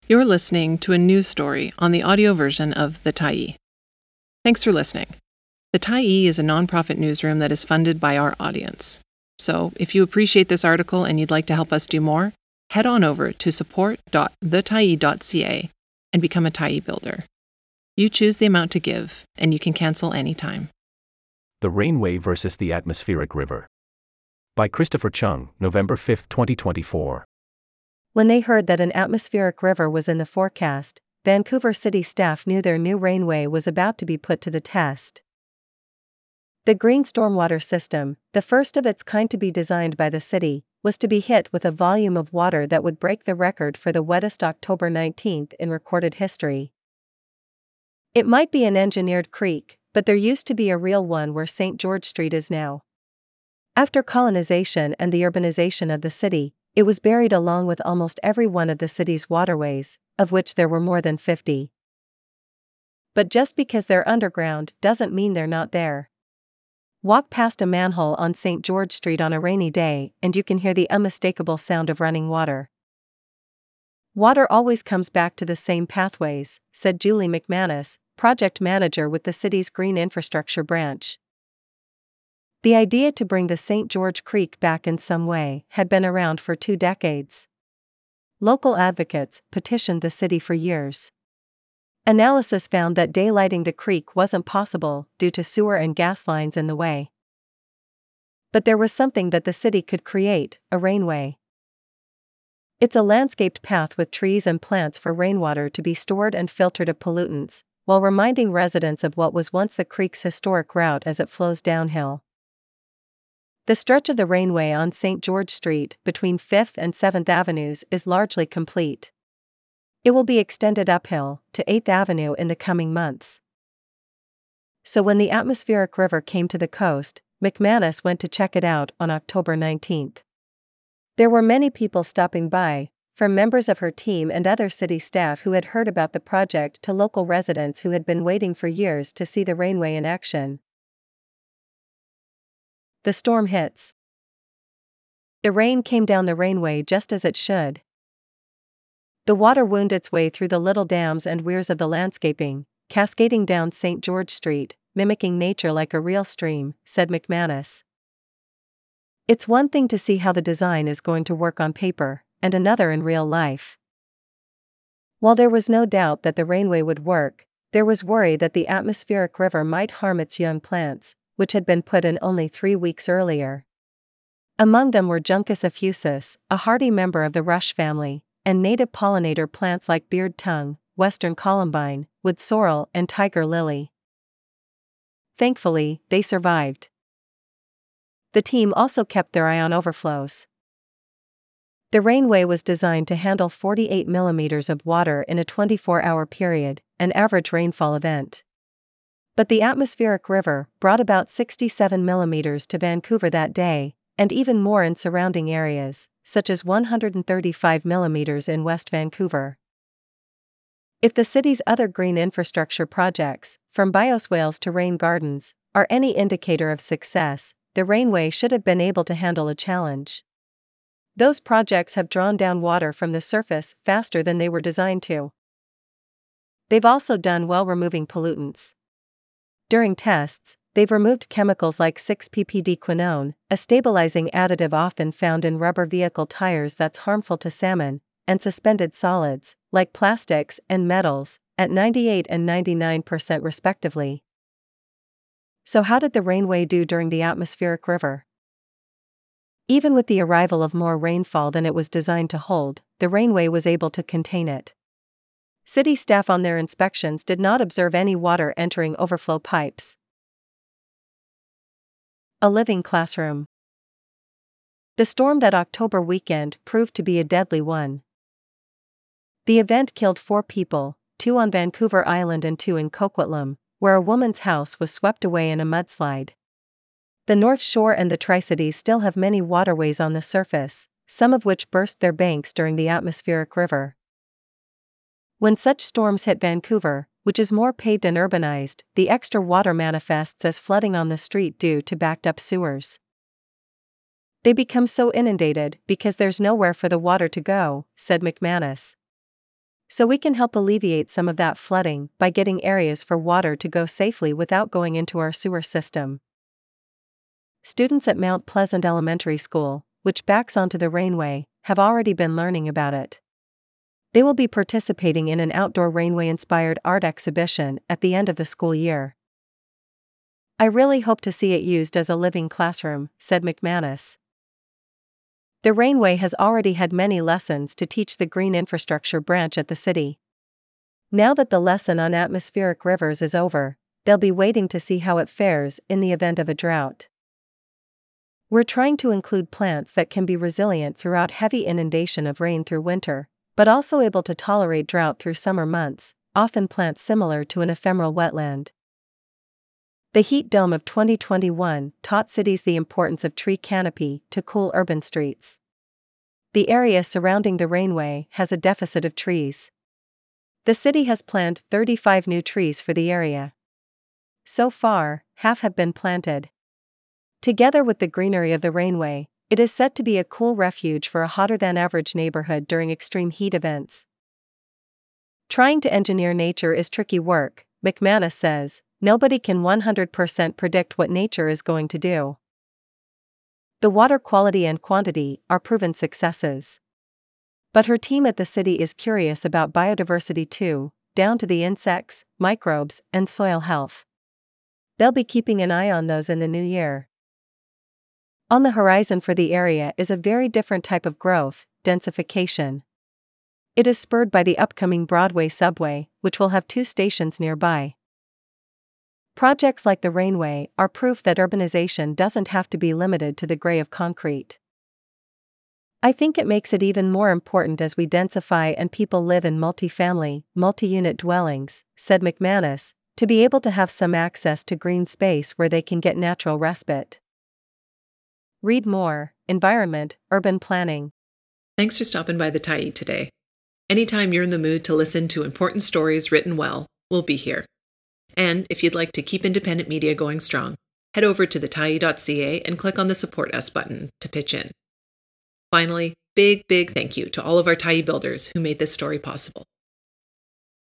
You're listening to a news story on the audio version of The Tyee. Thanks for listening. The Tyee is a nonprofit newsroom that is funded by our audience. So, if you appreciate this article and you'd like to help us do more, head on over to support.thetyee.ca and become a Tyee builder. You choose the amount to give, and you can cancel anytime. The Rainway versus the Atmospheric River. By Christopher Chung, November 5, 2024. When they heard that an atmospheric river was in the forecast, Vancouver city staff knew their new rainway was about to be put to the test. The Green Stormwater System, the first of its kind to be designed by the city, was to be hit with a volume of water that would break the record for the wettest October 19th in recorded history. It might be an engineered creek, but there used to be a real one where St. George Street is now. After colonization and the urbanization of the city, it was buried along with almost every one of the city's waterways, of which there were more than 50. But just because they're underground doesn't mean they're not there. Walk past a manhole on St. George Street on a rainy day and you can hear the unmistakable sound of running water. Water always comes back to the same pathways, said Julie McManus, project manager with the city's Green Infrastructure branch. The idea to bring the St. George Creek back in some way had been around for 2 decades. Local advocates petitioned the city for years. Analysis found that daylighting the creek wasn't possible due to sewer and gas lines in the way. But there was something that the city could create, a rainway. It's a landscaped path with trees and plants for rainwater to be stored and filtered of pollutants, while reminding residents of what was once the creek's historic route as it flows downhill. The stretch of the rainway on St. George Street between 5th and 7th Avenues is largely complete. It will be extended uphill to 8th Avenue in the coming months. So when the atmospheric river came to the coast, McManus went to check it out on October 19th. There were many people stopping by, from members of her team and other city staff who had heard about the project to local residents who had been waiting for years to see the rainway in action. The storm hits. The rain came down the rainway just as it should. The water wound its way through the little dams and weirs of the landscaping, cascading down St. George Street, mimicking nature like a real stream, said McManus. It's one thing to see how the design is going to work on paper, and another in real life. While there was no doubt that the rainway would work, there was worry that the atmospheric river might harm its young plants, which had been put in only 3 weeks earlier. Among them were Juncus effusus, a hardy member of the rush family, and native pollinator plants like beard tongue, western columbine, wood sorrel and tiger lily. Thankfully, they survived. The team also kept their eye on overflows. The rainway was designed to handle 48 millimeters of water in a 24-hour period, an average rainfall event. But the atmospheric river brought about 67 millimeters to Vancouver that day, and even more in surrounding areas, such as 135 millimeters in West Vancouver. If the city's other green infrastructure projects, from bioswales to rain gardens, are any indicator of success, the rainway should have been able to handle a challenge. Those projects have drawn down water from the surface faster than they were designed to. They've also done well removing pollutants. During tests, they've removed chemicals like 6-ppd-quinone, a stabilizing additive often found in rubber vehicle tires that's harmful to salmon, and suspended solids, like plastics and metals, at 98% and 99% respectively. So how did the rainway do during the atmospheric river? Even with the arrival of more rainfall than it was designed to hold, the rainway was able to contain it. City staff on their inspections did not observe any water entering overflow pipes. A living classroom. The storm that October weekend proved to be a deadly one. The event killed 4 people, 2 on Vancouver Island and 2 in Coquitlam, where a woman's house was swept away in a mudslide. The North Shore and the Tri-Cities still have many waterways on the surface, some of which burst their banks during the atmospheric river. When such storms hit Vancouver, which is more paved and urbanized, the extra water manifests as flooding on the street due to backed-up sewers. They become so inundated because there's nowhere for the water to go, said McManus. So we can help alleviate some of that flooding by getting areas for water to go safely without going into our sewer system. Students at Mount Pleasant Elementary School, which backs onto the rainway, have already been learning about it. They will be participating in an outdoor rainway-inspired art exhibition at the end of the school year. I really hope to see it used as a living classroom, said McManus. The rainway has already had many lessons to teach the green infrastructure branch at the city. Now that the lesson on atmospheric rivers is over, they'll be waiting to see how it fares in the event of a drought. We're trying to include plants that can be resilient throughout heavy inundation of rain through winter, but also able to tolerate drought through summer months, often plants similar to an ephemeral wetland. The heat dome of 2021 taught cities the importance of tree canopy to cool urban streets. The area surrounding the rainway has a deficit of trees. The city has planted 35 new trees for the area. So far, half have been planted. Together with the greenery of the rainway, it is set to be a cool refuge for a hotter-than-average neighborhood during extreme heat events. Trying to engineer nature is tricky work, McManus says. Nobody can 100% predict what nature is going to do. The water quality and quantity are proven successes. But her team at the city is curious about biodiversity too, down to the insects, microbes, and soil health. They'll be keeping an eye on those in the new year. On the horizon for the area is a very different type of growth, densification. It is spurred by the upcoming Broadway subway, which will have 2 stations nearby. Projects like the Rainway are proof that urbanization doesn't have to be limited to the gray of concrete. I think it makes it even more important as we densify and people live in multi-family, multi-unit dwellings, said McManus, to be able to have some access to green space where they can get natural respite. Read more, Environment, Urban Planning. Thanks for stopping by the Tyee today. Anytime you're in the mood to listen to important stories written well, we'll be here. And if you'd like to keep independent media going strong, head over to thetyee.ca and click on the Support Us button to pitch in. Finally, big thank you to all of our Tyee builders who made this story possible.